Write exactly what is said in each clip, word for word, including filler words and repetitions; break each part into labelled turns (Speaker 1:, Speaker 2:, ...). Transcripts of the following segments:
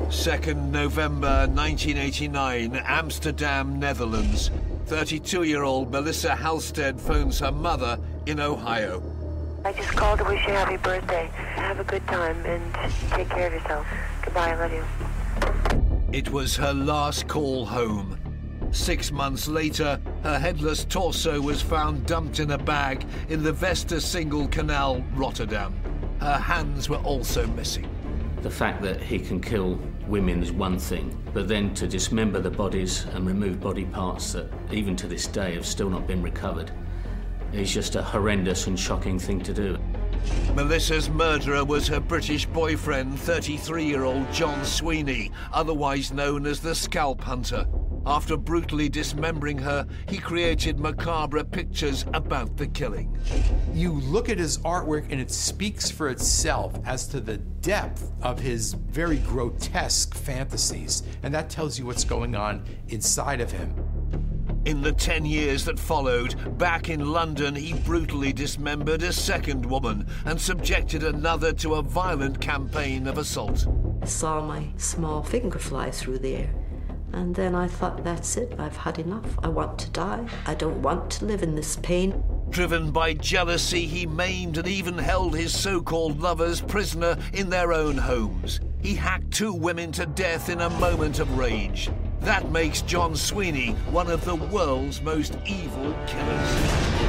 Speaker 1: second November nineteen eighty-nine, Amsterdam, Netherlands. thirty-two-year-old Melissa Halstead phones her mother in Ohio.
Speaker 2: I just called to wish you a happy birthday. Have a good time and take care of yourself. Goodbye, I love you.
Speaker 1: It was her last call home. Six months later, her headless torso was found dumped in a bag in the Westersingle Canal, Rotterdam. Her hands were also missing.
Speaker 3: The fact that he can kill women is one thing, but then to dismember the bodies and remove body parts that even to this day have still not been recovered is just a horrendous and shocking thing to do.
Speaker 1: Melissa's murderer was her British boyfriend, thirty-three-year-old John Sweeney, otherwise known as the Scalp Hunter. After brutally dismembering her, he created macabre pictures about the killing.
Speaker 4: You look at his artwork and it speaks for itself as to the depth of his very grotesque fantasies, and that tells you what's going on inside of him.
Speaker 1: In the ten years that followed, back in London, he brutally dismembered a second woman and subjected another to a violent campaign of assault.
Speaker 5: I saw my small finger fly through the air, and then I thought, that's it, I've had enough. I want to die. I don't want to live in this pain.
Speaker 1: Driven by jealousy, he maimed and even held his so-called lovers prisoner in their own homes. He hacked two women to death in a moment of rage. That makes John Sweeney one of the world's most evil killers.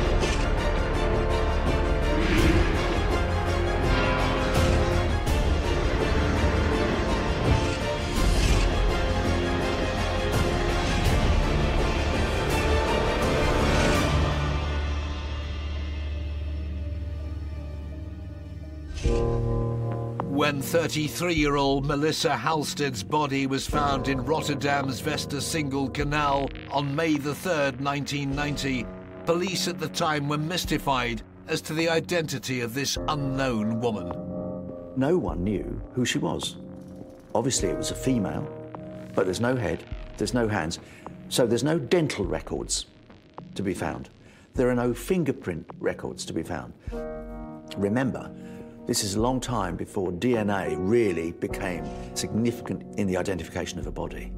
Speaker 1: When thirty-three-year-old Melissa Halstead's body was found in Rotterdam's Westersingle Canal on May the third, nineteen ninety, police at the time were mystified as to the identity of this unknown woman.
Speaker 6: No one knew who she was. Obviously it was a female, but there's no head, there's no hands, so there's no dental records to be found. There are no fingerprint records to be found. Remember, this is a long time before D N A really became significant in the identification of a body.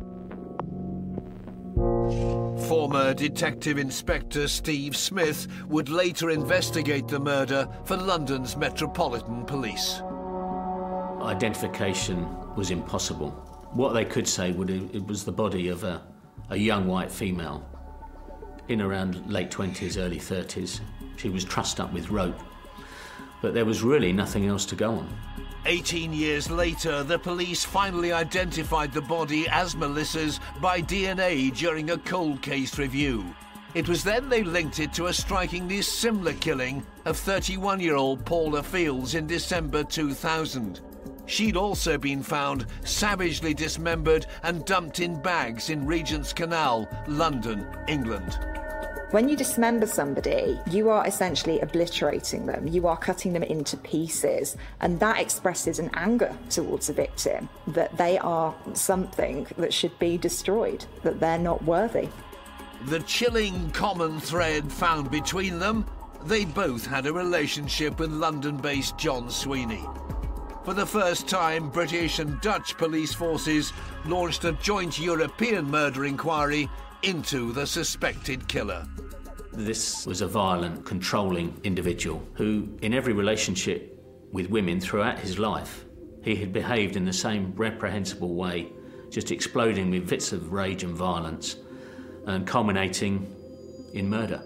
Speaker 1: Former Detective Inspector Steve Smith would later investigate the murder for London's Metropolitan Police.
Speaker 3: Identification was impossible. What they could say would it was the body of a, a young white female in around late twenties, early thirties. She was trussed up with rope. But there was really nothing else to go on.
Speaker 1: Eighteen years later, the police finally identified the body as Melissa's by D N A during a cold case review. It was then they linked it to a strikingly similar killing of thirty-one-year-old Paula Fields in December two thousand. She'd also been found savagely dismembered and dumped in bags in Regent's Canal, London, England.
Speaker 7: When you dismember somebody, you are essentially obliterating them. You are cutting them into pieces. And that expresses an anger towards the victim, that they are something that should be destroyed, that they're not worthy.
Speaker 1: The chilling common thread found between them, they both had a relationship with London-based John Sweeney. For the first time, British and Dutch police forces launched a joint European murder inquiry into the suspected killer.
Speaker 3: This was a violent, controlling individual who, in every relationship with women throughout his life, he had behaved in the same reprehensible way, just exploding with fits of rage and violence and culminating in murder.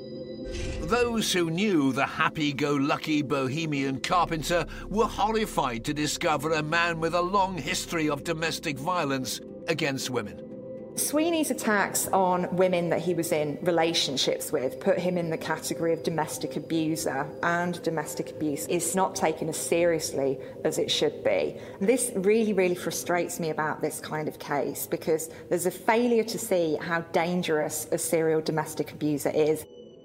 Speaker 1: Those who knew the happy-go-lucky bohemian carpenter were horrified to discover a man with a long history of domestic violence against women.
Speaker 7: Sweeney's attacks on women that he was in relationships with put him in the category of domestic abuser, and domestic abuse is not taken as seriously as it should be. This really, really frustrates me about this kind of case, because there's a failure to see how dangerous a serial domestic abuser is.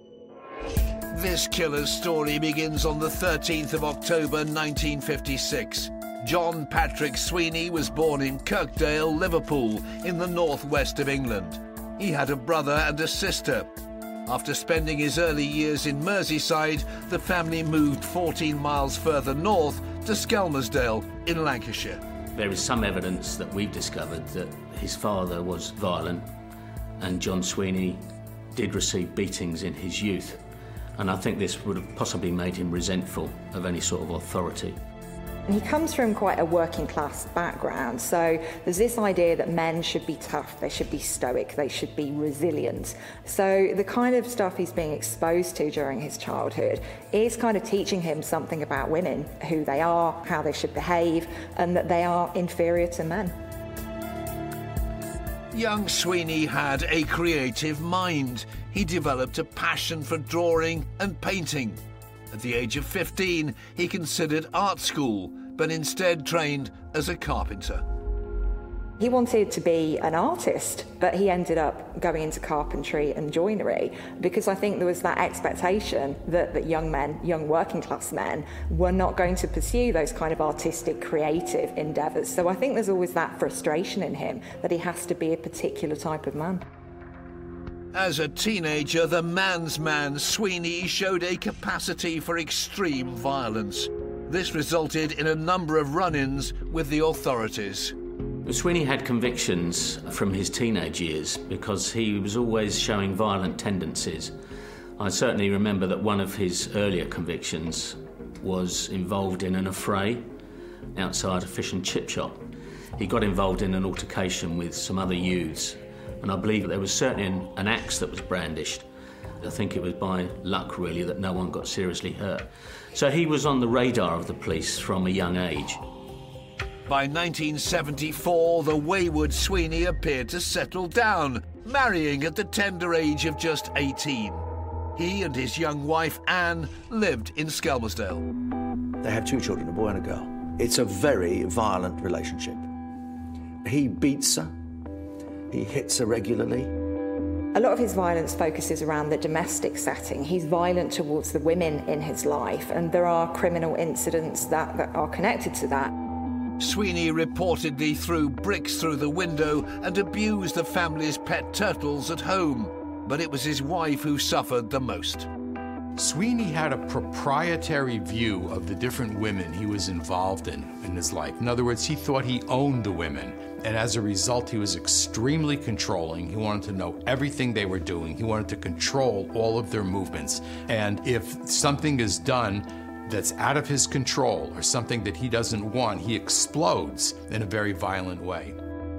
Speaker 1: This killer's story begins on the thirteenth of October nineteen fifty-six. John Patrick Sweeney was born in Kirkdale, Liverpool, in the northwest of England. He had a brother and a sister. After spending his early years in Merseyside, the family moved fourteen miles further north to Skelmersdale in Lancashire.
Speaker 3: There is some evidence that we've discovered that his father was violent and John Sweeney did receive beatings in his youth. And I think this would have possibly made him resentful of any sort of authority.
Speaker 7: He comes from quite a working class background, so there's this idea that men should be tough, they should be stoic, they should be resilient. So the kind of stuff he's being exposed to during his childhood is kind of teaching him something about women, who they are, how they should behave, and that they are inferior to men.
Speaker 1: Young Sweeney had a creative mind. He developed a passion for drawing and painting. At the age of fifteen, he considered art school, but instead trained as a carpenter.
Speaker 7: He wanted to be an artist, but he ended up going into carpentry and joinery because I think there was that expectation that, that young men, young working class men, were not going to pursue those kind of artistic, creative endeavours. So I think there's always that frustration in him that he has to be a particular type of man.
Speaker 1: As a teenager, the man's man Sweeney showed a capacity for extreme violence. This resulted in a number of run-ins with the authorities.
Speaker 3: Sweeney had convictions from his teenage years because he was always showing violent tendencies. I certainly remember that one of his earlier convictions was involved in an affray outside a fish and chip shop. He got involved in an altercation with some other youths, and I believe there was certainly an, an axe that was brandished. I think it was by luck, really, that no one got seriously hurt. So he was on the radar of the police from a young age.
Speaker 1: By nineteen seventy-four, the wayward Sweeney appeared to settle down, marrying at the tender age of just eighteen. He and his young wife, Anne, lived in Skelmersdale.
Speaker 6: They have two children, a boy and a girl. It's a very violent relationship. He beats her. He hits her regularly.
Speaker 7: A lot of his violence focuses around the domestic setting. He's violent towards the women in his life, and there are criminal incidents that, that are connected to that.
Speaker 1: Sweeney reportedly threw bricks through the window and abused the family's pet turtles at home, but it was his wife who suffered the most.
Speaker 4: Sweeney had a proprietary view of the different women he was involved in in his life. In other words, he thought he owned the women, and as a result, he was extremely controlling. He wanted to know everything they were doing. He wanted to control all of their movements. And if something is done that's out of his control or something that he doesn't want, he explodes in a very violent way.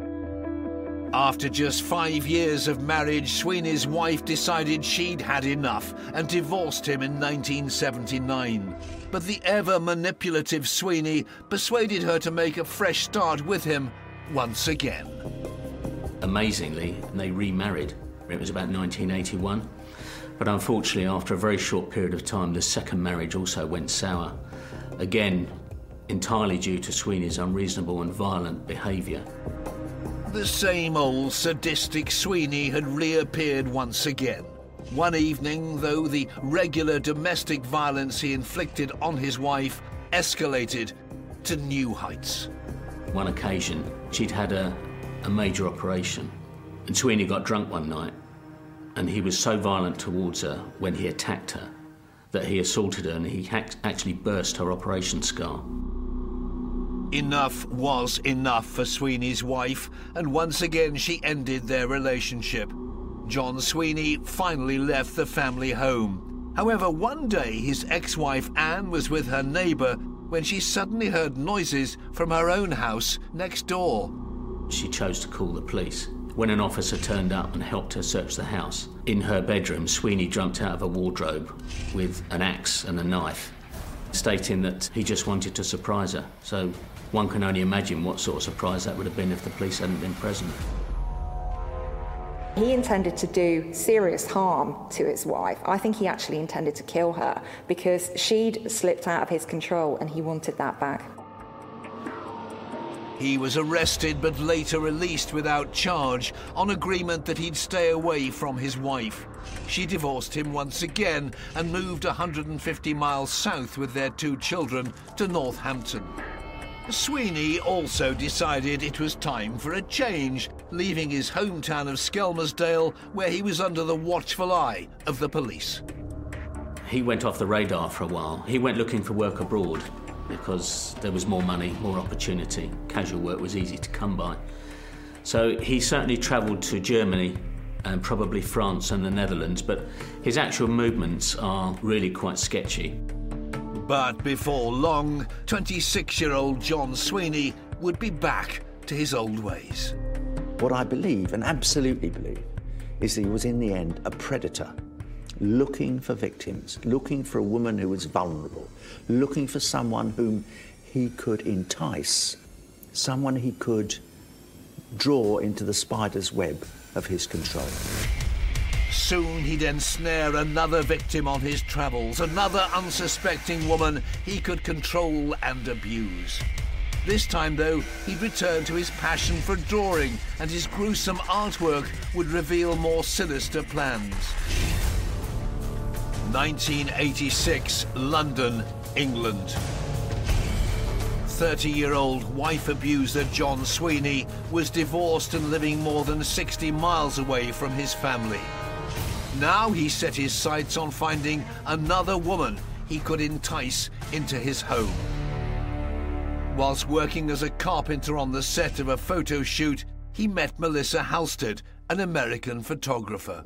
Speaker 1: After just five years of marriage, Sweeney's wife decided she'd had enough and divorced him in nineteen seventy-nine. But the ever-manipulative Sweeney persuaded her to make a fresh start with him once again.
Speaker 3: Amazingly, they remarried. It was about nineteen eighty-one. But unfortunately, after a very short period of time, the second marriage also went sour. Again, entirely due to Sweeney's unreasonable and violent behaviour.
Speaker 1: The same old sadistic Sweeney had reappeared once again. One evening, though, the regular domestic violence he inflicted on his wife escalated to new heights.
Speaker 3: One occasion, she'd had a, a major operation, and Sweeney got drunk one night, and he was so violent towards her when he attacked her that he assaulted her and he actually burst her operation scar.
Speaker 1: Enough was enough for Sweeney's wife, and once again she ended their relationship. John Sweeney finally left the family home. However, one day his ex-wife Anne was with her neighbour when she suddenly heard noises from her own house next door.
Speaker 3: She chose to call the police. When an officer turned up and helped her search the house, in her bedroom, Sweeney jumped out of a wardrobe with an axe and a knife, stating that he just wanted to surprise her. So one can only imagine what sort of surprise that would have been if the police hadn't been present.
Speaker 7: He intended to do serious harm to his wife. I think he actually intended to kill her because she'd slipped out of his control and he wanted that back.
Speaker 1: He was arrested but later released without charge on agreement that he'd stay away from his wife. She divorced him once again and moved one hundred fifty miles south with their two children to Northampton. Sweeney also decided it was time for a change, leaving his hometown of Skelmersdale, where he was under the watchful eye of the police.
Speaker 3: He went off the radar for a while. He went looking for work abroad. because there was more money, more opportunity. Casual work was easy to come by. So he certainly travelled to Germany and probably France and the Netherlands, but his actual movements are really quite sketchy.
Speaker 1: But before long, twenty-six-year-old John Sweeney would be back to his old ways.
Speaker 6: What I believe, and absolutely believe, is that he was in the end a predator, looking for victims, looking for a woman who was vulnerable, looking for someone whom he could entice, someone he could draw into the spider's web of his control.
Speaker 1: Soon he'd ensnare another victim on his travels, another unsuspecting woman he could control and abuse. This time, though, he'd return to his passion for drawing, and his gruesome artwork would reveal more sinister plans. nineteen eighty-six, London, England. thirty-year-old wife abuser John Sweeney was divorced and living more than sixty miles away from his family. Now he set his sights on finding another woman he could entice into his home. Whilst working as a carpenter on the set of a photo shoot, he met Melissa Halstead, an American photographer.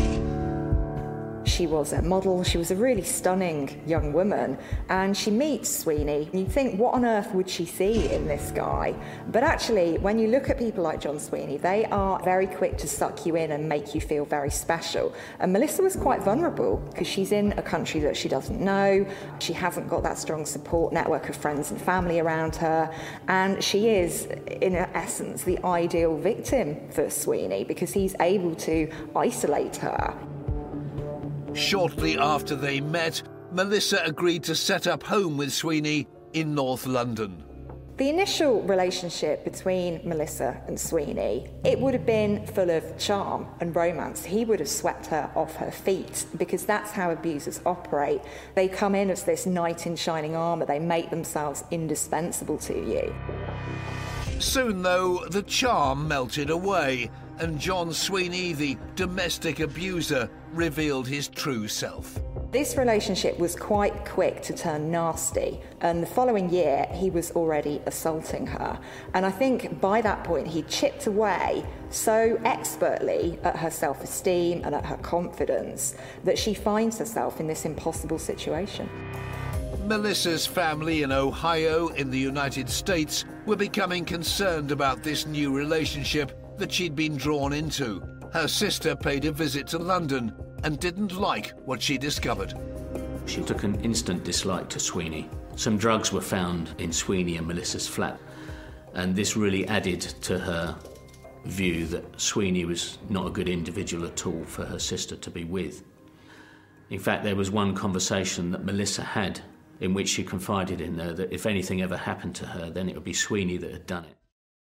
Speaker 7: She was a model, she was a really stunning young woman, and she meets Sweeney. You'd think, what on earth would she see in this guy? But actually, when you look at people like John Sweeney, they are very quick to suck you in and make you feel very special. And Melissa was quite vulnerable, because she's in a country that she doesn't know, she hasn't got that strong support network of friends and family around her, and she is, in essence, the ideal victim for Sweeney, because he's able to isolate her.
Speaker 1: Shortly after they met, Melissa agreed to set up home with Sweeney in North London.
Speaker 7: The initial relationship between Melissa and Sweeney, it would have been full of charm and romance. He would have swept her off her feet, because that's how abusers operate. They come in as this knight in shining armour. They make themselves indispensable to you.
Speaker 1: Soon, though, the charm melted away, and John Sweeney, the domestic abuser, revealed his true self.
Speaker 7: This relationship was quite quick to turn nasty, and the following year he was already assaulting her. And I think by that point he chipped away so expertly at her self-esteem and at her confidence that she finds herself in this impossible situation.
Speaker 1: Melissa's family in Ohio, in the United States, were becoming concerned about this new relationship that she'd been drawn into. Her sister paid a visit to London and didn't like what she discovered.
Speaker 3: She took an instant dislike to Sweeney. Some drugs were found in Sweeney and Melissa's flat, and this really added to her view that Sweeney was not a good individual at all for her sister to be with. In fact, there was one conversation that Melissa had in which she confided in her that if anything ever happened to her, then it would be Sweeney that had done it.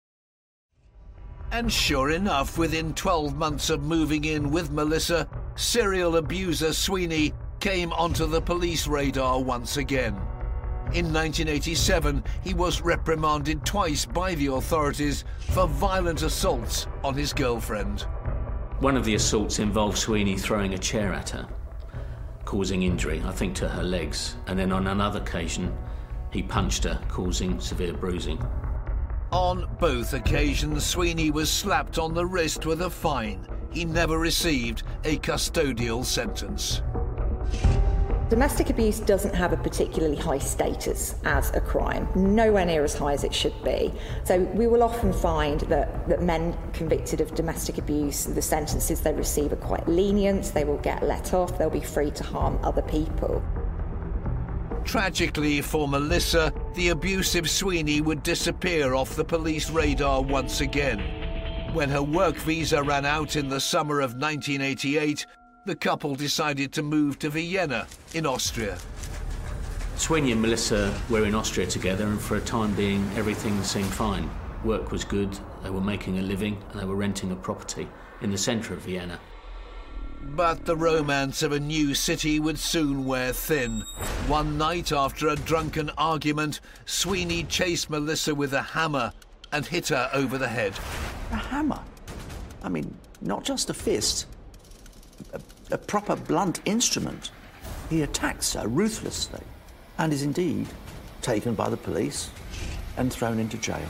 Speaker 1: And sure enough, within twelve months of moving in with Melissa, serial abuser Sweeney came onto the police radar once again. In nineteen eighty-seven, he was reprimanded twice by the authorities for violent assaults on his girlfriend.
Speaker 3: One of the assaults involved Sweeney throwing a chair at her, causing injury, I think, to her legs. And then on another occasion, he punched her, causing severe bruising.
Speaker 1: On both occasions, Sweeney was slapped on the wrist with a fine. He never received a custodial sentence.
Speaker 7: Domestic abuse doesn't have a particularly high status as a crime, nowhere near as high as it should be. So we will often find that, that men convicted of domestic abuse, the sentences they receive are quite lenient, they will get let off, they'll be free to harm other people.
Speaker 1: Tragically for Melissa, the abusive Sweeney would disappear off the police radar once again. When her work visa ran out in the summer of nineteen eighty-eight, the couple decided to move to Vienna in Austria.
Speaker 3: Sweeney and Melissa were in Austria together, and for a time being, everything seemed fine. Work was good, they were making a living, and they were renting a property in the centre of Vienna.
Speaker 1: But the romance of a new city would soon wear thin. One night, after a drunken argument, Sweeney chased Melissa with a hammer and hit her over the head.
Speaker 6: A hammer? I mean, not just a fist. A, a proper blunt instrument. He attacks her ruthlessly and is indeed taken by the police and thrown into jail.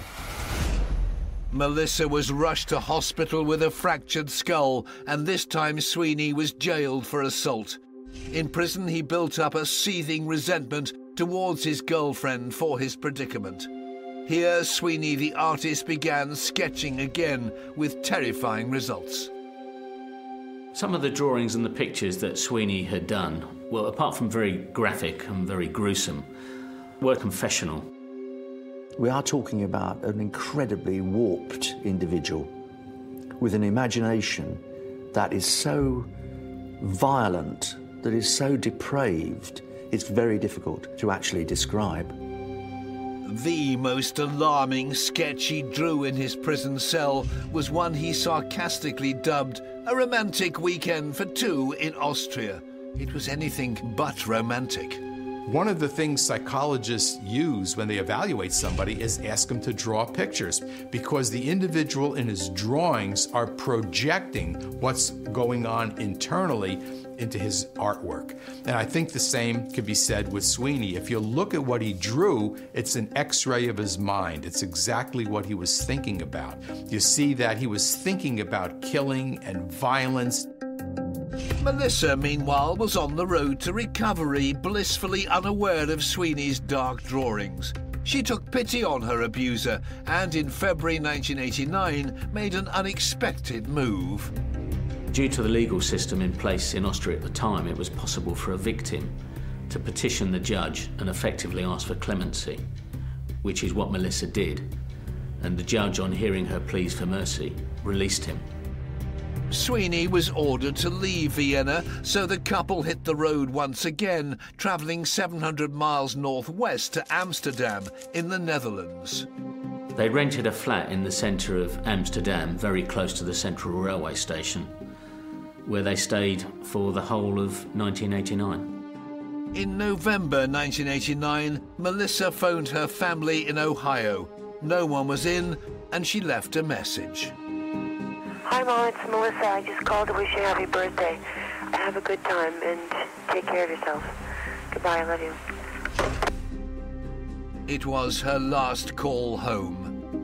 Speaker 1: Melissa was rushed to hospital with a fractured skull, and this time Sweeney was jailed for assault. In prison, he built up a seething resentment towards his girlfriend for his predicament. Here, Sweeney the artist began sketching again with terrifying results.
Speaker 3: Some of the drawings and the pictures that Sweeney had done, well, apart from very graphic and very gruesome, were confessional.
Speaker 6: We are talking about an incredibly warped individual with an imagination that is so violent, that is so depraved, it's very difficult to actually describe.
Speaker 1: The most alarming sketch he drew in his prison cell was one he sarcastically dubbed a romantic weekend for two in Austria. It was anything but romantic.
Speaker 4: One of the things psychologists use when they evaluate somebody is ask them to draw pictures, because the individual in his drawings are projecting what's going on internally into his artwork. And I think the same could be said with Sweeney. If you look at what he drew, it's an X-ray of his mind. It's exactly what he was thinking about. You see that he was thinking about killing and violence.
Speaker 1: Melissa, meanwhile, was on the road to recovery, blissfully unaware of Sweeney's dark drawings. She took pity on her abuser and in February nineteen eighty-nine made an unexpected move.
Speaker 3: Due to the legal system in place in Austria at the time, it was possible for a victim to petition the judge and effectively ask for clemency, which is what Melissa did. And the judge, on hearing her pleas for mercy, released him.
Speaker 1: Sweeney was ordered to leave Vienna, so the couple hit the road once again, travelling seven hundred miles northwest to Amsterdam in the Netherlands.
Speaker 3: They rented a flat in the centre of Amsterdam, very close to the Central Railway Station, where they stayed for the whole of nineteen eighty-nine.
Speaker 1: In November nineteen eighty-nine, Melissa phoned her family in Ohio. No one was in, and she left a message.
Speaker 2: Hi, Mom, it's Melissa. I just called to wish you a happy birthday. Have a good time and take care of yourself. Goodbye, I love you.
Speaker 1: It was her last call home.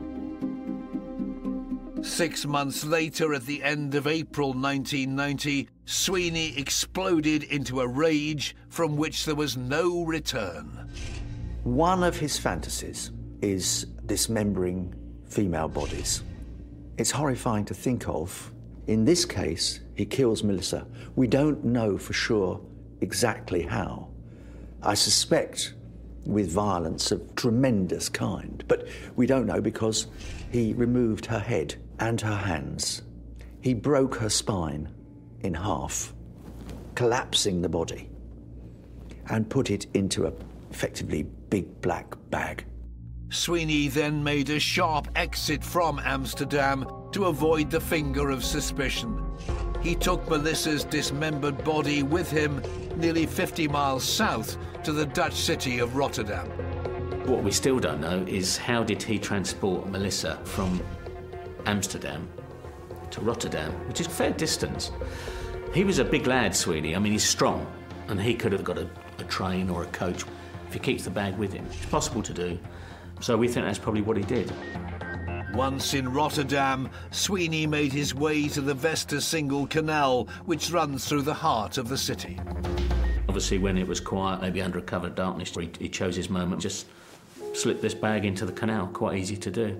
Speaker 1: Six months later, at the end of April nineteen ninety, Sweeney exploded into a rage from which there was no return.
Speaker 6: One of his fantasies is dismembering female bodies. It's horrifying to think of. In this case, he kills Melissa. We don't know for sure exactly how. I suspect with violence of tremendous kind, but we don't know because he removed her head and her hands. He broke her spine in half, collapsing the body, and put it into a effectively big black bag.
Speaker 1: Sweeney then made a sharp exit from Amsterdam to avoid the finger of suspicion. He took Melissa's dismembered body with him nearly fifty miles south to the Dutch city of Rotterdam.
Speaker 3: What we still don't know is how did he transport Melissa from Amsterdam to Rotterdam, which is a fair distance. He was a big lad, Sweeney. I mean, he's strong, and he could have got a, a train or a coach if he keeps the bag with him. It's possible to do. So we think that's probably what he did.
Speaker 1: Once in Rotterdam, Sweeney made his way to the Westersingle Canal, which runs through the heart of the city.
Speaker 3: Obviously, when it was quiet, maybe under cover of darkness, he, he chose his moment, just slipped this bag into the canal. Quite easy to do.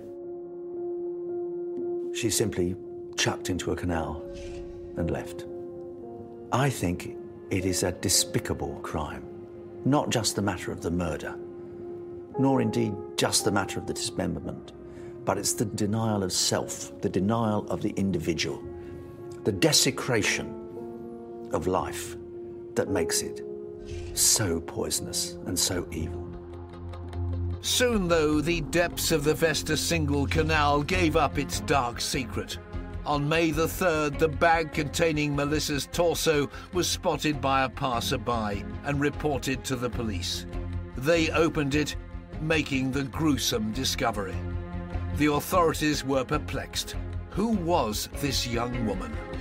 Speaker 6: She simply chucked into a canal and left. I think it is a despicable crime. Not just the matter of the murder, nor indeed just the matter of the dismemberment, but it's the denial of self, the denial of the individual, the desecration of life that makes it so poisonous and so evil.
Speaker 1: Soon, though, the depths of the Westersingle Canal gave up its dark secret. On May the third, the bag containing Melissa's torso was spotted by a passerby and reported to the police. They opened it, making the gruesome discovery. The authorities were perplexed. Who was this young woman?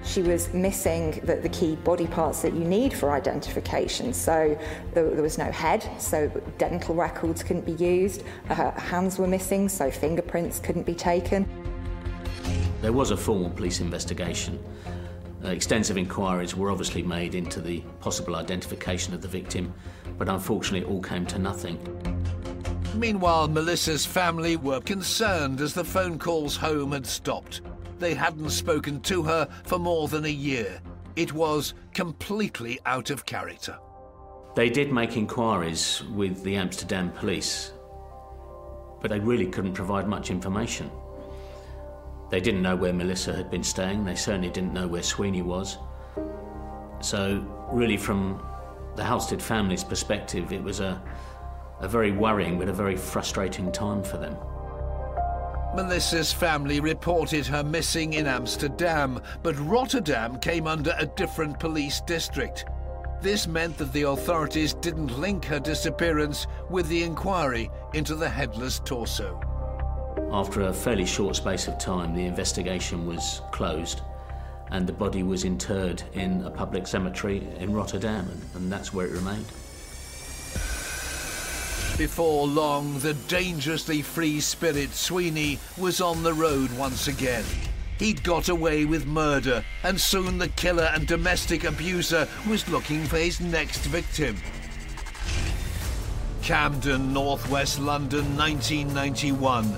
Speaker 7: She was missing the, the key body parts that you need for identification. So there, there was no head, so dental records couldn't be used. Her hands were missing, so fingerprints couldn't be taken.
Speaker 3: There was a formal police investigation. Uh, extensive inquiries were obviously made into the possible identification of the victim, but unfortunately it all came to nothing.
Speaker 1: Meanwhile, Melissa's family were concerned as the phone calls home had stopped. They hadn't spoken to her for more than a year. It was completely out of character.
Speaker 3: They did make inquiries with the Amsterdam police, but they really couldn't provide much information. They didn't know where Melissa had been staying. They certainly didn't know where Sweeney was. So really, from the Halstead family's perspective, it was a, a very worrying but a very frustrating time for them.
Speaker 1: Melissa's family reported her missing in Amsterdam, but Rotterdam came under a different police district. This meant that the authorities didn't link her disappearance with the inquiry into the headless torso.
Speaker 3: After a fairly short space of time, the investigation was closed and the body was interred in a public cemetery in Rotterdam, and, and that's where it remained.
Speaker 1: Before long, the dangerously free spirit Sweeney was on the road once again. He'd got away with murder, and soon the killer and domestic abuser was looking for his next victim. Camden, northwest London, nineteen ninety-one.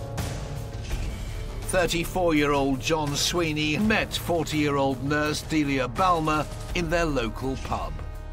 Speaker 1: thirty-four-year-old John Sweeney met forty-year-old nurse Delia Balmer in their local pub.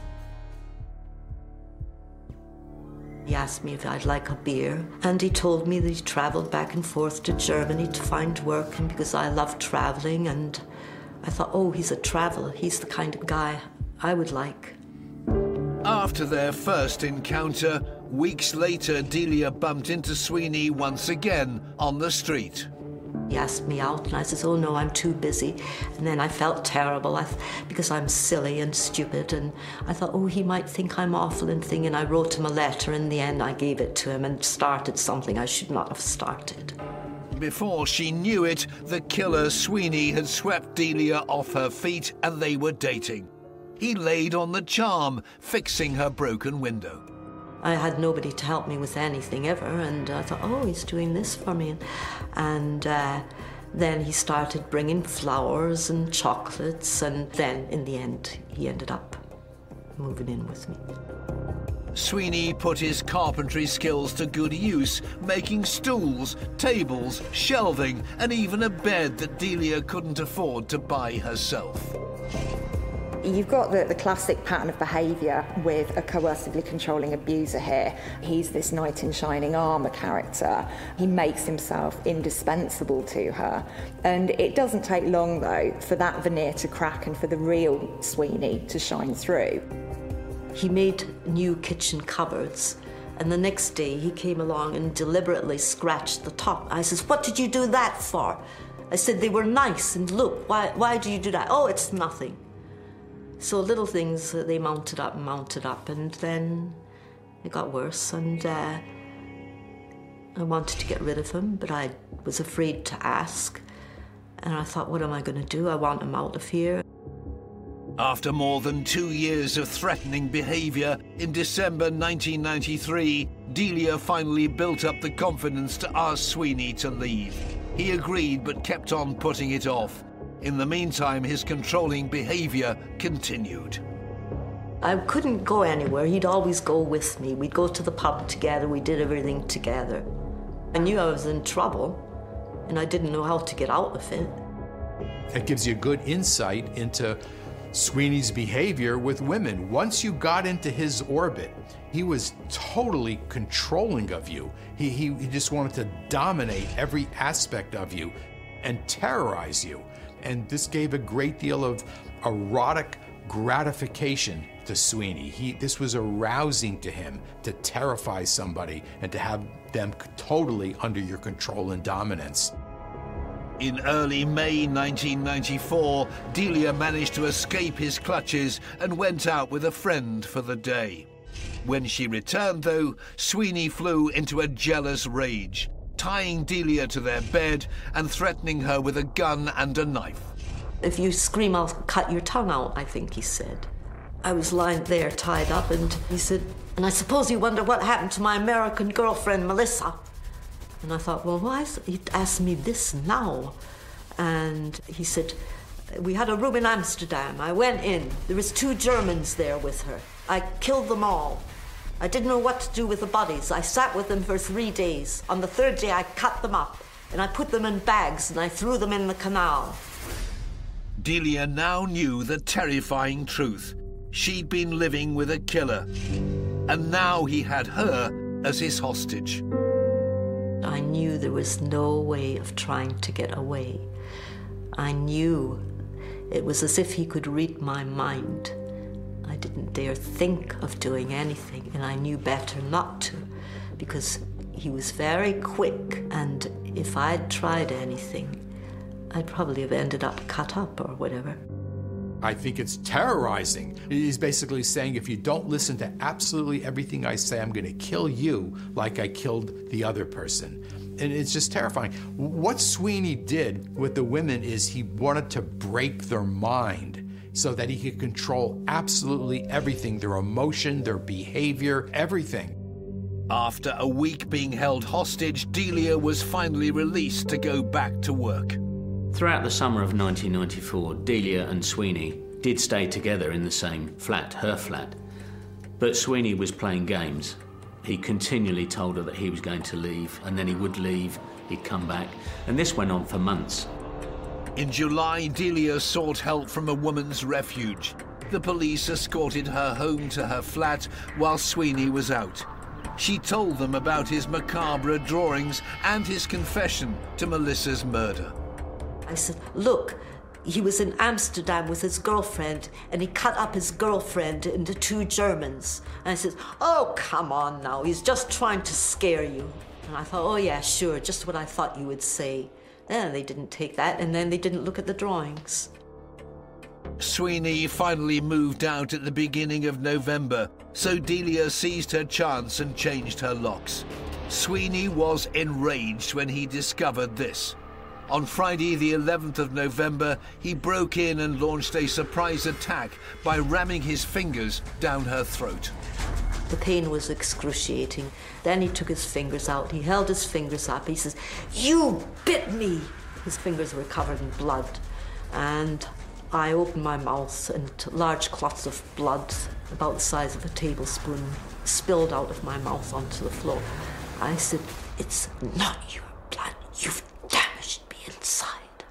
Speaker 5: He asked me if I'd like a beer, and he told me that he travelled back and forth to Germany to find work, and because I love travelling, and I thought, oh, he's a traveller. He's the kind of guy I would like.
Speaker 1: After their first encounter, weeks later, Delia bumped into Sweeney once again on the street.
Speaker 5: He asked me out, and I said, oh, no, I'm too busy. And then I felt terrible I th- because I'm silly and stupid. And I thought, oh, he might think I'm awful and thing. And I wrote him a letter. In the end, I gave it to him and started something I should not have started.
Speaker 1: Before she knew it, the killer Sweeney had swept Delia off her feet and they were dating. He laid on the charm, fixing her broken window.
Speaker 5: I had nobody to help me with anything ever, and I thought, oh, he's doing this for me. And uh, then he started bringing flowers and chocolates, and then, in the end, he ended up moving in with me.
Speaker 1: Sweeney put his carpentry skills to good use, making stools, tables, shelving, and even a bed that Delia couldn't afford to buy herself.
Speaker 7: You've got the, the classic pattern of behaviour with a coercively controlling abuser here. He's this knight in shining armour character. He makes himself indispensable to her. And it doesn't take long, though, for that veneer to crack and for the real Sweeney to shine through.
Speaker 5: He made new kitchen cupboards, and the next day he came along and deliberately scratched the top. I says, what did you do that for? I said, they were nice, and look, why, why do you do that? Oh, it's nothing. So little things, uh, they mounted up and mounted up, and then it got worse, and uh, I wanted to get rid of him, but I was afraid to ask. And I thought, what am I going to do? I want him out of here.
Speaker 1: After more than two years of threatening behaviour, in December nineteen ninety-three, Delia finally built up the confidence to ask Sweeney to leave. He agreed, but kept on putting it off. In the meantime, his controlling behaviour continued.
Speaker 5: I couldn't go anywhere. He'd always go with me. We'd go to the pub together. We did everything together. I knew I was in trouble, and I didn't know how to get out of it.
Speaker 4: It gives you good insight into Sweeney's behavior with women. Once you got into his orbit, he was totally controlling of you. He, he, he just wanted to dominate every aspect of you and terrorize you. And this gave a great deal of erotic gratification to Sweeney. He, this was arousing to him to terrify somebody and to have them totally under your control and dominance.
Speaker 1: In early May nineteen ninety-four, Delia managed to escape his clutches and went out with a friend for the day. When she returned, though, Sweeney flew into a jealous rage, tying Delia to their bed and threatening her with a gun and a knife.
Speaker 5: If you scream, I'll cut your tongue out, I think he said. I was lying there tied up, and he said, and I suppose you wonder what happened to my American girlfriend, Melissa. And I thought, well, why is he asking me this now? And he said, we had a room in Amsterdam. I went in. There was two Germans there with her. I killed them all. I didn't know what to do with the bodies. I sat with them for three days. On the third day, I cut them up, and I put them in bags, and I threw them in the canal.
Speaker 1: Delia now knew the terrifying truth. She'd been living with a killer, and now he had her as his hostage.
Speaker 5: I knew there was no way of trying to get away. I knew it was as if he could read my mind. I didn't dare think of doing anything, and I knew better not to, because he was very quick, and if I'd tried anything, I'd probably have ended up cut up or whatever.
Speaker 4: I think it's terrorizing. He's basically saying, if you don't listen to absolutely everything I say, I'm going to kill you like I killed the other person. And it's just terrifying. What Sweeney did with the women is he wanted to break their mind so that he could control absolutely everything, their emotion, their behavior, everything.
Speaker 1: After a week being held hostage, Delia was finally released to go back to work.
Speaker 3: Throughout the summer of nineteen ninety-four, Delia and Sweeney did stay together in the same flat, her flat. But Sweeney was playing games. He continually told her that he was going to leave, and then he would leave, he'd come back, and this went on for months.
Speaker 1: In July, Delia sought help from a woman's refuge. The police escorted her home to her flat while Sweeney was out. She told them about his macabre drawings and his confession to Melissa's murder.
Speaker 5: I said, look, he was in Amsterdam with his girlfriend, and he cut up his girlfriend into two Germans. And I said, oh, come on now, he's just trying to scare you. And I thought, oh yeah, sure, just what I thought you would say. And they didn't take that, and then they didn't look at the drawings.
Speaker 1: Sweeney finally moved out at the beginning of November, so Delia seized her chance and changed her locks. Sweeney was enraged when he discovered this. On Friday, the eleventh of November, he broke in and launched a surprise attack by ramming his fingers down her throat.
Speaker 5: The pain was excruciating. Then he took his fingers out. He held his fingers up. He says, you bit me! His fingers were covered in blood. And I opened my mouth, and large clots of blood, about the size of a tablespoon, spilled out of my mouth onto the floor. I said, it's not your blood. You've damaged me inside.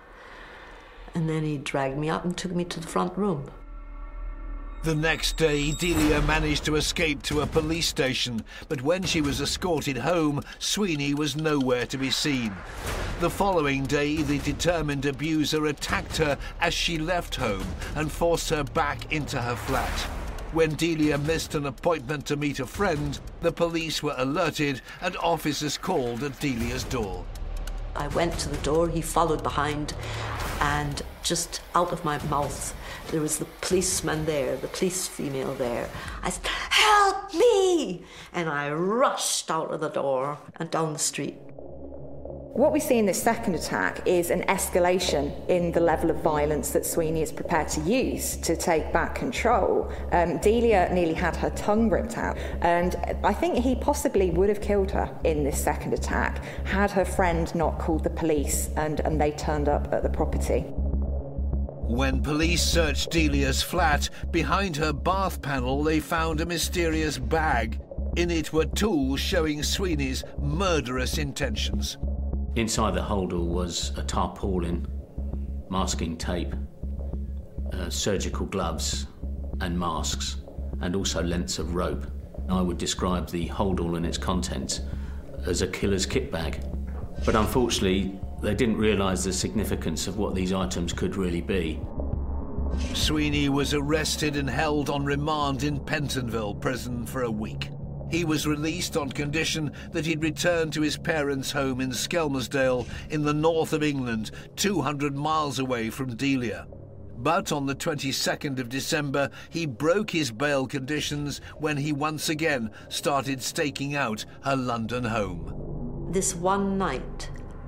Speaker 5: And then he dragged me up and took me to the front room.
Speaker 1: The next day, Delia managed to escape to a police station, but when she was escorted home, Sweeney was nowhere to be seen. The following day, the determined abuser attacked her as she left home and forced her back into her flat. When Delia missed an appointment to meet a friend, the police were alerted and officers called at Delia's door.
Speaker 5: I went to the door, he followed behind, and just out of my mouth, there was the policeman there, the police female there. I said, help me! And I rushed out of the door and down the street.
Speaker 7: What we see in this second attack is an escalation in the level of violence that Sweeney is prepared to use to take back control. Um, Delia nearly had her tongue ripped out, and I think he possibly would have killed her in this second attack had her friend not called the police and, and they turned up at the property.
Speaker 1: When police searched Delia's flat, behind her bath panel they found a mysterious bag. In it were tools showing Sweeney's murderous intentions.
Speaker 3: Inside the holdall was a tarpaulin, masking tape, uh, surgical gloves and masks, and also lengths of rope. I would describe the holdall and its contents as a killer's kit bag. But unfortunately, they didn't realise the significance of what these items could really be.
Speaker 1: Sweeney was arrested and held on remand in Pentonville prison for a week. He was released on condition that he'd return to his parents' home in Skelmersdale in the north of England, two hundred miles away from Delia. But on the twenty-second of December, he broke his bail conditions when he once again started staking out her London home.
Speaker 5: This one night,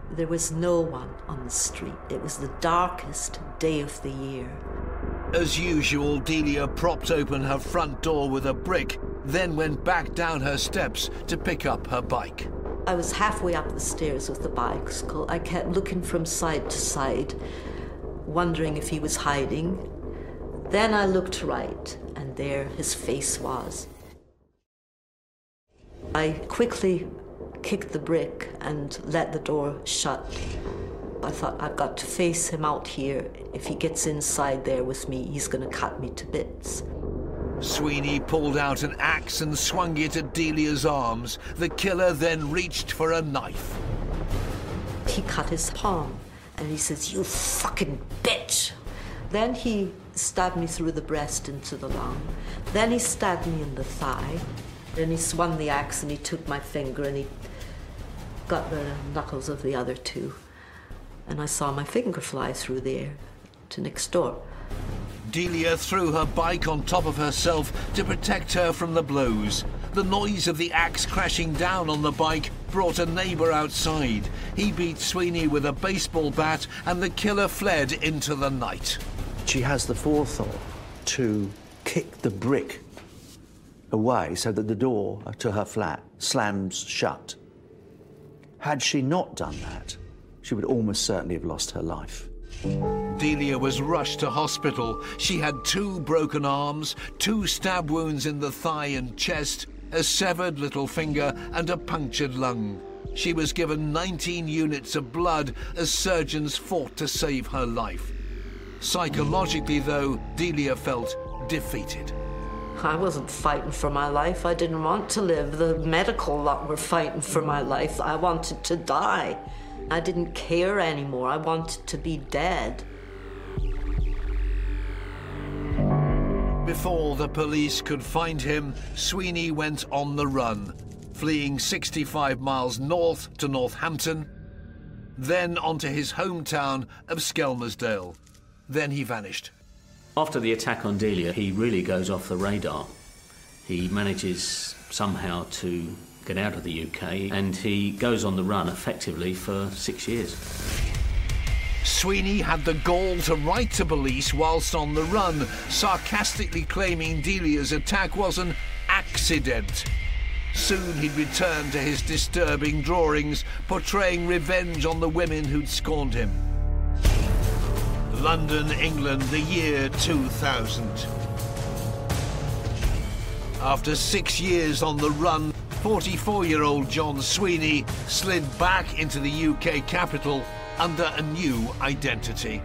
Speaker 5: There was no one on the street. It was the darkest day of the year.
Speaker 1: As usual, Delia propped open her front door with a brick, then went back down her steps to pick up her bike.
Speaker 5: I was halfway up the stairs with the bicycle. I kept looking from side to side, wondering if he was hiding. Then I looked right, and there his face was. I quickly kicked the brick and let the door shut. I thought, I've got to face him out here. If he gets inside there with me, he's going to cut me to bits.
Speaker 1: Sweeney pulled out an axe and swung it at Delia's arms. The killer then reached for a knife.
Speaker 5: He cut his palm, and he says, "You fucking bitch!" Then he stabbed me through the breast into the lung. Then he stabbed me in the thigh. Then he swung the axe and he took my finger and he got the knuckles of the other two. And I saw my finger fly through the air to next door.
Speaker 1: Delia threw her bike on top of herself to protect her from the blows. The noise of the axe crashing down on the bike brought a neighbour outside. He beat Sweeney with a baseball bat and the killer fled into the night.
Speaker 6: She has the forethought to kick the brick away so that the door to her flat slams shut. Had she not done that, she would almost certainly have lost her life.
Speaker 1: Delia was rushed to hospital. She had two broken arms, two stab wounds in the thigh and chest, a severed little finger and a punctured lung. She was given nineteen units of blood as surgeons fought to save her life. Psychologically, though, Delia felt defeated.
Speaker 5: I wasn't fighting for my life. I didn't want to live. The medical lot were fighting for my life. I wanted to die. I didn't care anymore. I wanted to be dead.
Speaker 1: Before the police could find him, Sweeney went on the run, fleeing sixty-five miles north to Northampton, then onto his hometown of Skelmersdale. Then he vanished.
Speaker 3: After the attack on Delia, he really goes off the radar. He manages somehow to get out of the U K, and he goes on the run effectively for six years.
Speaker 1: Sweeney had the gall to write to police whilst on the run, sarcastically claiming Delia's attack was an accident. Soon he'd return to his disturbing drawings, portraying revenge on the women who'd scorned him. London, England, the year two thousand. After six years on the run, forty-four-year-old John Sweeney slid back into the U K capital under a new identity.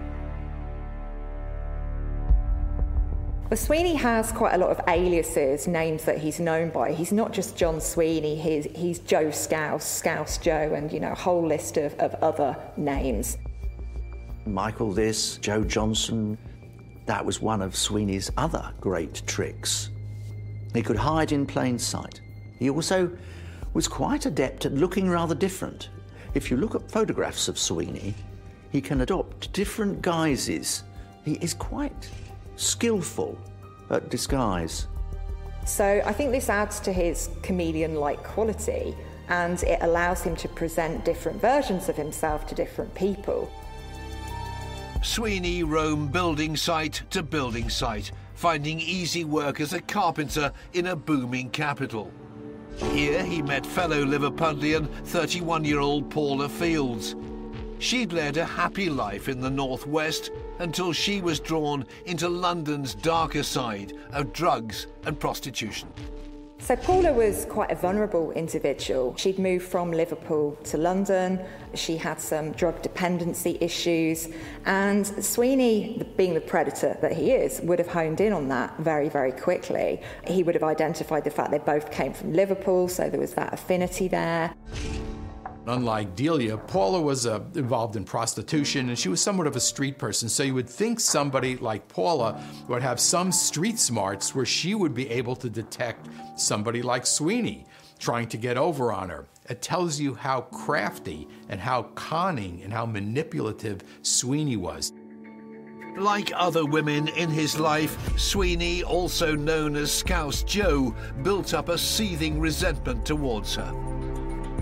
Speaker 7: Well, Sweeney has quite a lot of aliases, names that he's known by. He's not just John Sweeney, he's, he's Joe Scouse, Scouse Joe, and, you know, a whole list of, of other names.
Speaker 6: Michael this, Joe Johnson, that was one of Sweeney's other great tricks. He could hide in plain sight. He also was quite adept at looking rather different. If you look at photographs of Sweeney, he can adopt different guises. He is quite skillful at disguise.
Speaker 7: So I think this adds to his chameleon-like quality, and it allows him to present different versions of himself to different people.
Speaker 1: Sweeney roamed building site to building site, finding easy work as a carpenter in a booming capital. Here he met fellow Liverpudlian thirty-one-year-old Paula Fields. She'd led a happy life in the northwest until she was drawn into London's darker side of drugs and prostitution.
Speaker 7: So Paula was quite a vulnerable individual. She'd moved from Liverpool to London. She had some drug dependency issues, and Sweeney, being the predator that he is, would have honed in on that very, very quickly. He would have identified the fact they both came from Liverpool, so there was that affinity there.
Speaker 4: Unlike Delia, Paula was uh, involved in prostitution, and she was somewhat of a street person, so you would think somebody like Paula would have some street smarts where she would be able to detect somebody like Sweeney trying to get over on her. It tells you how crafty and how conning and how manipulative Sweeney was.
Speaker 1: Like other women in his life, Sweeney, also known as Scouse Joe, built up a seething resentment towards her.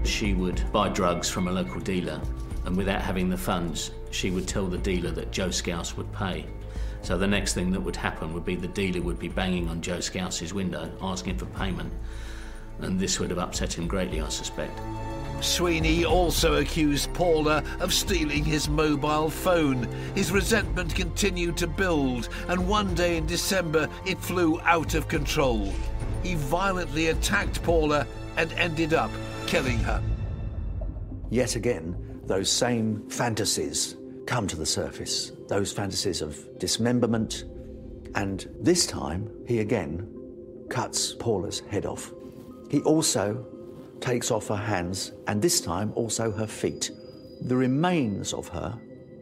Speaker 3: she would buy drugs from a local dealer, and without having the funds, she would tell the dealer that Joe Scouse would pay. So the next thing that would happen would be the dealer would be banging on Joe Scouse's window, asking for payment, and this would have upset him greatly, I suspect.
Speaker 1: Sweeney also accused Paula of stealing his mobile phone. His resentment continued to build, and one day in December it flew out of control. He violently attacked Paula and ended up killing her.
Speaker 6: Yet again, those same fantasies come to the surface, those fantasies of dismemberment, and this time he again cuts Paula's head off. He also takes off her hands, and this time also her feet. The remains of her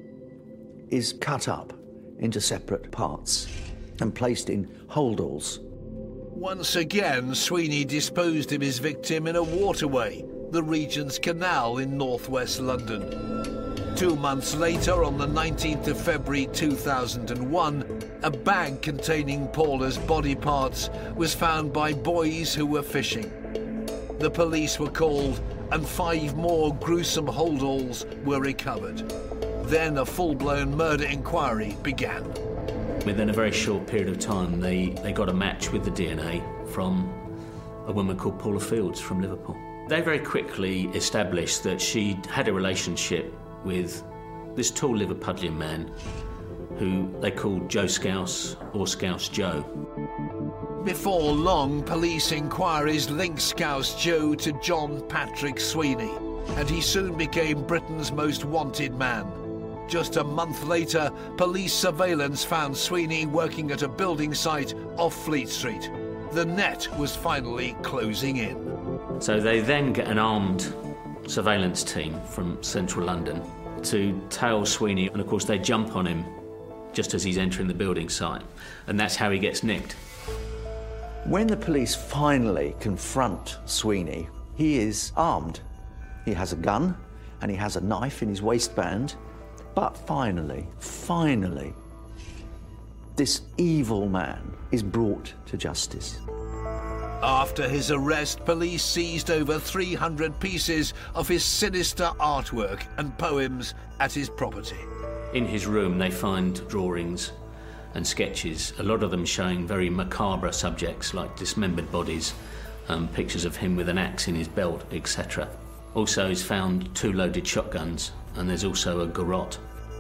Speaker 6: is cut up into separate parts and placed in holdalls.
Speaker 1: Once again, Sweeney disposed of his victim in a waterway, the Regent's Canal in northwest London. Two months later, on the nineteenth of February two thousand one, a bag containing Paula's body parts was found by boys who were fishing. The police were called, and five more gruesome holdalls were recovered. Then a full-blown murder inquiry began.
Speaker 3: Within a very short period of time, they, they got a match with the D N A from a woman called Paula Fields from Liverpool. They very quickly established that she'd had a relationship with this tall Liverpudlian man who they called Joe Scouse, or Scouse Joe.
Speaker 1: Before long, police inquiries linked Scouse Joe to John Patrick Sweeney, and he soon became Britain's most wanted man. Just a month later, police surveillance found Sweeney working at a building site off Fleet Street. The net was finally closing in.
Speaker 3: So they then get an armed surveillance team from central London to tail Sweeney, and of course they jump on him just as he's entering the building site, and that's how he gets nicked.
Speaker 6: When the police finally confront Sweeney, he is armed. He has a gun and he has a knife in his waistband. But finally, finally, this evil man is brought to justice.
Speaker 1: After his arrest, police seized over three hundred pieces of his sinister artwork and poems at his property.
Speaker 3: In his room, they find drawings and sketches, a lot of them showing very macabre subjects like dismembered bodies, um, pictures of him with an axe in his belt, et cetera. Also, he's found two loaded shotguns, and there's also a garrote.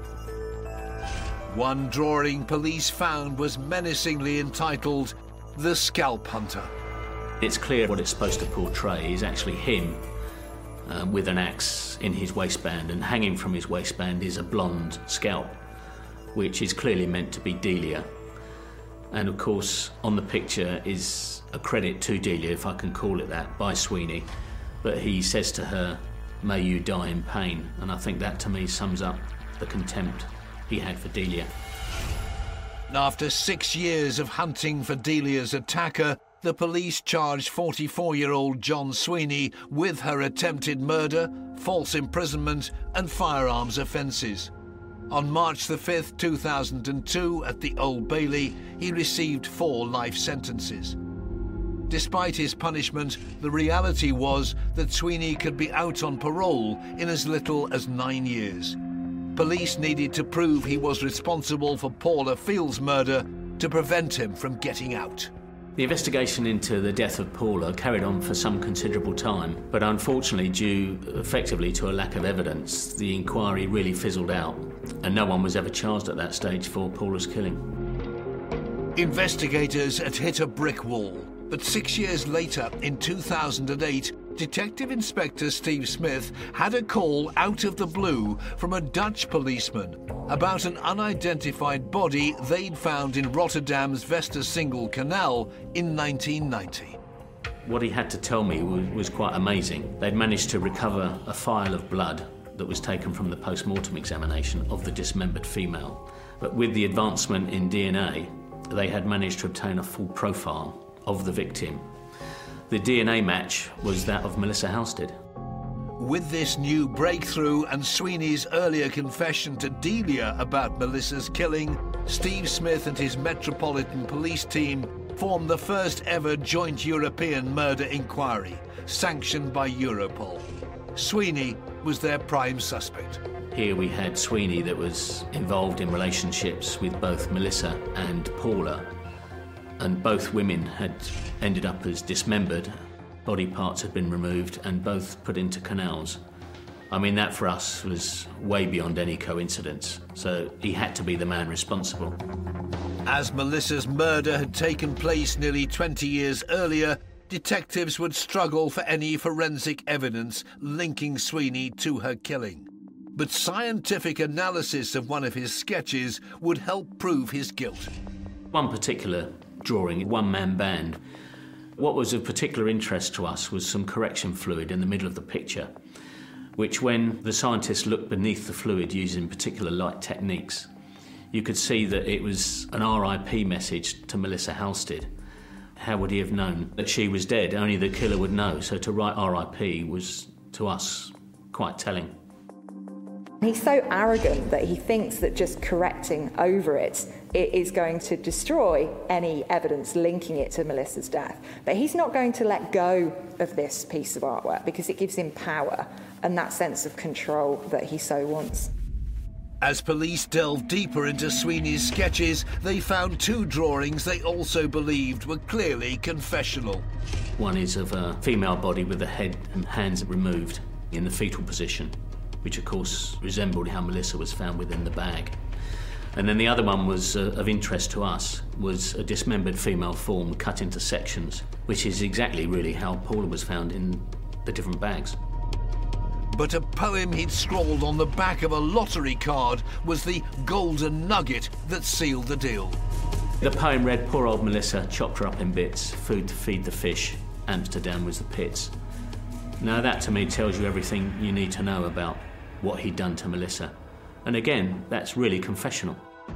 Speaker 1: One drawing police found was menacingly entitled The Scalp Hunter.
Speaker 3: It's clear what it's supposed to portray is actually him um, with an axe in his waistband, and hanging from his waistband is a blonde scalp, which is clearly meant to be Delia. And of course, on the picture is a credit to Delia, if I can call it that, by Sweeney. But he says to her, "May you die in pain." And I think that to me sums up the contempt he had for Delia.
Speaker 1: After six years of hunting for Delia's attacker, the police charged forty-four-year-old John Sweeney with her attempted murder, false imprisonment and firearms offences. On March the fifth, two thousand two, at the Old Bailey, he received four life sentences. Despite his punishment, the reality was that Sweeney could be out on parole in as little as nine years. Police needed to prove he was responsible for Paula Fields' murder to prevent him from getting out.
Speaker 3: The investigation into the death of Paula carried on for some considerable time, but unfortunately, due effectively to a lack of evidence, the inquiry really fizzled out, and no one was ever charged at that stage for Paula's killing.
Speaker 1: Investigators had hit a brick wall, but six years later, in two thousand eight, Detective Inspector Steve Smith had a call out of the blue from a Dutch policeman about an unidentified body they'd found in Rotterdam's Westersingle Canal in nineteen ninety.
Speaker 3: What he had to tell me was, was quite amazing. They'd managed to recover a phial of blood that was taken from the post-mortem examination of the dismembered female. But with the advancement in D N A, they had managed to obtain a full profile of the victim. The D N A match was that of Melissa Halstead.
Speaker 1: With this new breakthrough and Sweeney's earlier confession to Delia about Melissa's killing, Steve Smith and his Metropolitan Police team formed the first ever joint European murder inquiry, sanctioned by Europol. Sweeney was their prime suspect.
Speaker 3: Here we had Sweeney that was involved in relationships with both Melissa and Paula, and both women had ended up as dismembered, body parts had been removed and both put into canals. I mean, that for us was way beyond any coincidence, so he had to be the man responsible.
Speaker 1: As Melissa's murder had taken place nearly twenty years earlier, detectives would struggle for any forensic evidence linking Sweeney to her killing. But scientific analysis of one of his sketches would help prove his guilt.
Speaker 3: One particular drawing, one-man band, what was of particular interest to us was some correction fluid in the middle of the picture, which when the scientists looked beneath the fluid using particular light techniques, you could see that it was an R I P message to Melissa Halstead. How would he have known that she was dead? Only the killer would know, so to write R I P was, to us, quite telling.
Speaker 7: He's so arrogant that he thinks that just correcting over it, it is going to destroy any evidence linking it to Melissa's death. But he's not going to let go of this piece of artwork because it gives him power and that sense of control that he so wants.
Speaker 1: As police delved deeper into Sweeney's sketches, they found two drawings they also believed were clearly confessional.
Speaker 3: One is of a female body with the head and hands removed in the fetal position, which of course resembled how Melissa was found within the bag. And then the other one was uh, of interest to us, was a dismembered female form cut into sections, which is exactly really how Paula was found in the different bags.
Speaker 1: But a poem he'd scrawled on the back of a lottery card was the golden nugget that sealed the deal.
Speaker 3: The poem read, "Poor old Melissa, chopped her up in bits, food to feed the fish, Amsterdam was the pits." Now that to me tells you everything you need to know about what he'd done to Melissa. And again, that's really confessional.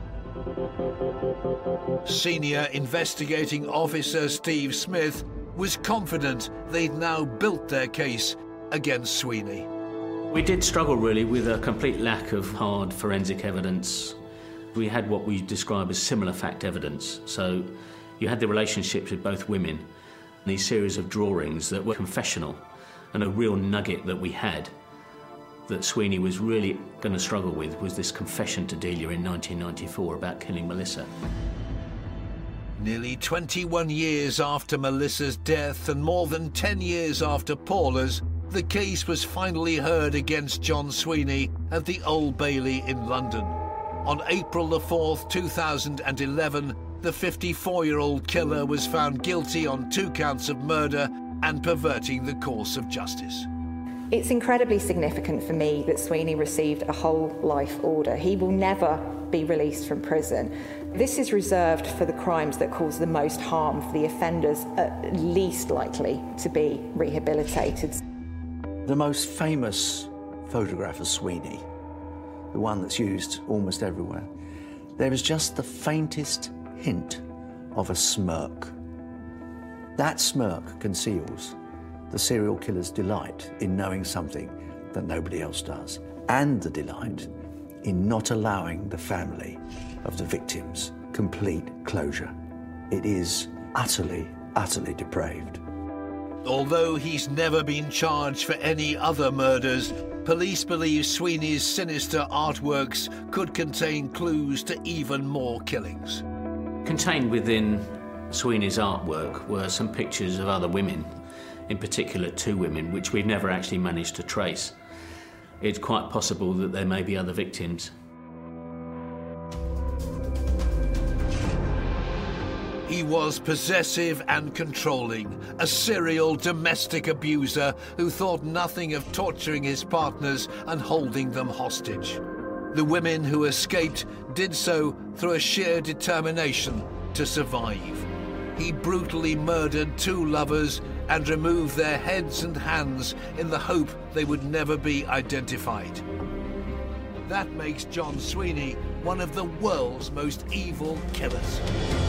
Speaker 1: Senior investigating officer Steve Smith was confident they'd now built their case against Sweeney.
Speaker 3: We did struggle really with a complete lack of hard forensic evidence. We had what we describe as similar fact evidence. So you had the relationships with both women, these series of drawings that were confessional, and a real nugget that we had that Sweeney was really going to struggle with was this confession to Delia in nineteen ninety-four about killing Melissa.
Speaker 1: Nearly twenty-one years after Melissa's death and more than ten years after Paula's, the case was finally heard against John Sweeney at the Old Bailey in London. On April the fourth, two thousand eleven, the fifty-four-year-old killer was found guilty on two counts of murder and perverting the course of justice.
Speaker 7: It's incredibly significant for me that Sweeney received a whole life order. He will never be released from prison. This is reserved for the crimes that cause the most harm, for the offenders at least likely to be rehabilitated.
Speaker 6: The most famous photograph of Sweeney, the one that's used almost everywhere, there is just the faintest hint of a smirk. That smirk conceals the serial killer's delight in knowing something that nobody else does, and the delight in not allowing the family of the victims complete closure. It is utterly, utterly depraved.
Speaker 1: Although he's never been charged for any other murders, police believe Sweeney's sinister artworks could contain clues to even more killings.
Speaker 3: Contained within Sweeney's artwork were some pictures of other women, in particular two women, which we've never actually managed to trace. It's quite possible that there may be other victims.
Speaker 1: He was possessive and controlling, a serial domestic abuser who thought nothing of torturing his partners and holding them hostage. The women who escaped did so through a sheer determination to survive. He brutally murdered two lovers and removed their heads and hands in the hope they would never be identified. That makes John Sweeney one of the world's most evil killers.